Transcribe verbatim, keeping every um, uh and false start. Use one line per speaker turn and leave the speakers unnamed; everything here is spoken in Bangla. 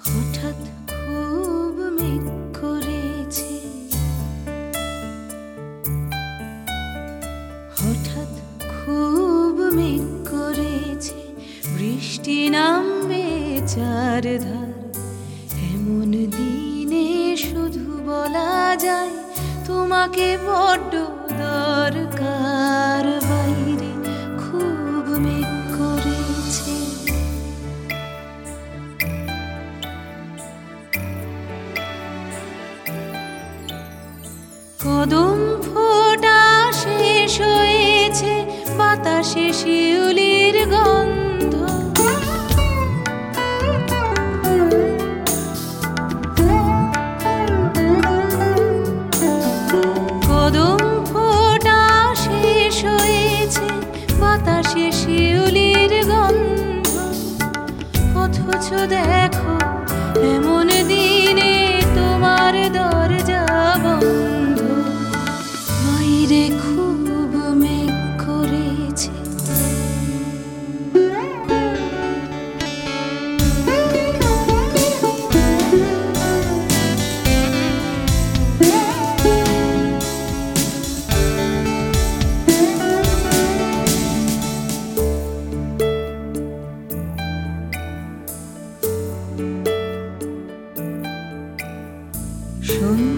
হঠাৎ খুব মেঘ করেছে, হঠাৎ খুব মেঘ করেছে, বৃষ্টি নামবে চারধার। এমন দিনে শুধু বলা যায় তোমাকে বড্ড দরকার। বাইরে খুব মেঘ করেছে, কদম ফোটা শেষ হয়েছে, বাতাসে শিউলির গন্ধ। কদম ফোটা শেষ হয়েছে, বাতাসে শিউলির গন্ধ। অথচ দেখো এমন দিনে তোমার দরজা বন্ধ। বাইরে খুব মেঘ করেছে, শোন